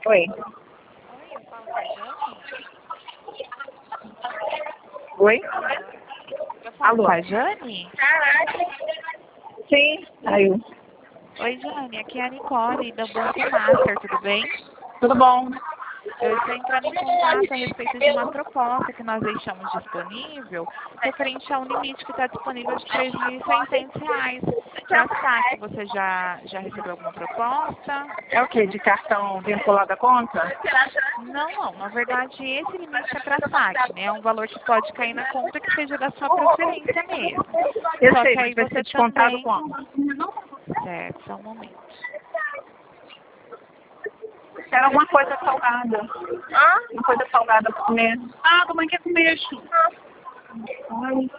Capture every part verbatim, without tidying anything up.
Oi. Oi, eu falo com a Jane? Oi? Eu falo Alô? com a Jane? Sim, saiu. Oi, Jane, aqui é a Nicole, do Banco Master, tudo bem? Tudo bom? Eu estou entrando em contato a respeito de uma proposta que nós deixamos disponível, referente a um limite que está disponível de três mil e seiscentos reais para saque. Você já, já recebeu alguma proposta? É o quê? De cartão vinculado à conta? Não, não. Na verdade, esse limite é para saque, né? É um valor que pode cair na conta que seja da sua preferência mesmo. Eu Só sei, que aí mas vai ser você descontado também... como? Certo, só um momento. Era alguma coisa salgada. Ah? Uma coisa salgada pra comer. Ah, como é que é comer? Ai.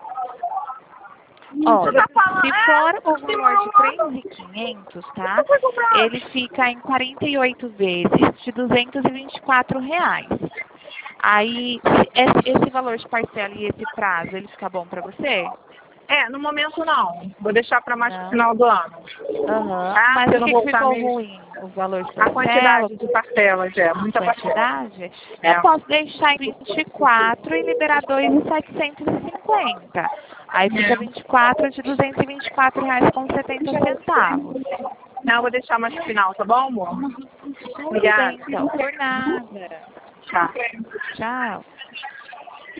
Ó, se for o valor de três mil e quinhentos, tá? Ele fica em quarenta e oito vezes de duzentos e vinte e quatro reais. Aí, se esse, esse valor de parcela e esse prazo, ele fica bom pra você? É, no momento não. Vou deixar para mais pro Não. final do ano. Aham. Ah, Mas se eu o não que, que voltar ficou mesmo. ruim? O valor de A parcela? quantidade de parcelas, é. A Muita parcela. quantidade? É. Eu posso deixar em vinte e quatro e liberar dois mil setecentos e cinquenta. Aí fica vinte e quatro de duzentos e vinte e quatro reais com setenta centavos. Não, vou deixar mais pro final, tá bom, amor? Tudo Obrigada. bem, então. Por nada. Tchau. Tchau.